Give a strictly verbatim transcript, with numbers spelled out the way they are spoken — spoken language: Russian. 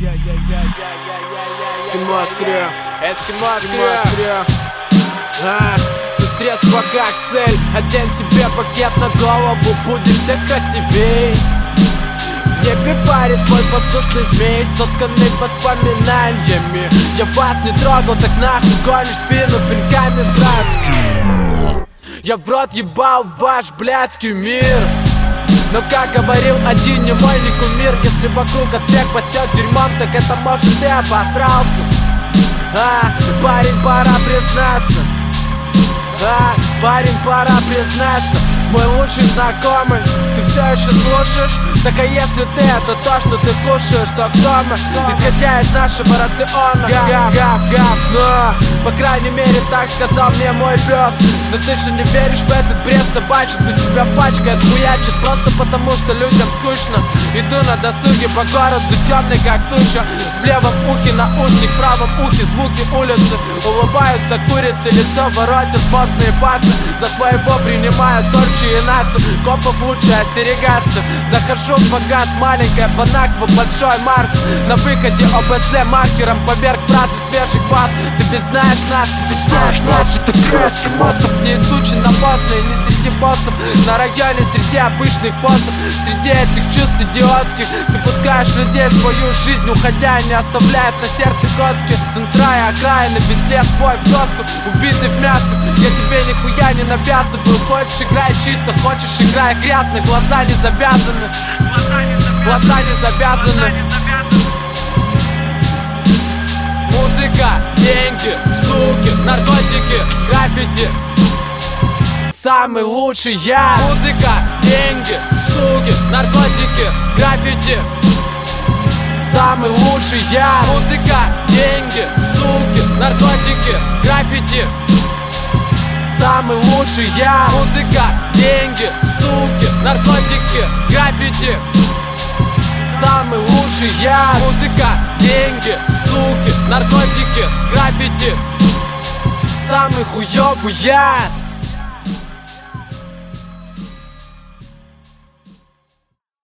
Эскимо скрю, эскимо скрю. Тут средство как цель. Одень себе пакет на голову, будешь все красивей. В небе парит мой воздушный змей, сотканный воспоминаниями. Я вас не трогал, так нахуй гонишь спину пинками братскими. Я в рот ебал ваш блядский мир. Но как говорил один немой не кумир, если вокруг от всех пасет дерьмом, так это может ты обосрался. А, парень, пора признаться. А, парень, пора признаться. Мой лучший знакомый, ты все еще слушаешь? Так а если ты это то, что ты кушаешь, то кто мы? Исходя из нашего рациона. Гав, гав, гав, но по крайней мере так сказал мне мой пес. Но ты же не веришь в этот бред собачий. Тут тебя пачкает, хуячит просто потому, что людям скучно. Иду на досуге по городу темный как туча. В левом ухе наушник, в правом ухе звуки улицы. Улыбаются курицы, лицо воротят модные пацы. За своего принимают торчи и нацию. Копов лучше остерегаться. Захожу в магаз, маленькая Банаква, большой Марс. На выходе ОБЗ маркером поверх фразы свежий квас. Ты ведь знаешь нас, ты ведь знаешь нас. Это краски моссов, не скучно постные, не среди боссов. На районе среди обычных боссов. Среди этих чувств идиотских ты пускаешь людей в свою жизнь, уходя не оставляет на сердце коцки. Центра и окраины, везде свой в доску. Убитый в мясо, я тебе нихуя не навязываю. Хочешь играй чисто, хочешь играй грязно. Глаза не завязаны, глаза не завязаны. Музыка, деньги, суки, наркотики, граффити. Самый лучший я. Музыка, деньги, суки, наркотики, граффити. Самый лучший я. Музыка, деньги, суки, наркотики, граффити. Самый лучший я. Музыка, деньги, суки, наркотики, граффити. Самый лучший я. Музыка, деньги, суки, наркотики, граффити. Самый хуёвый я.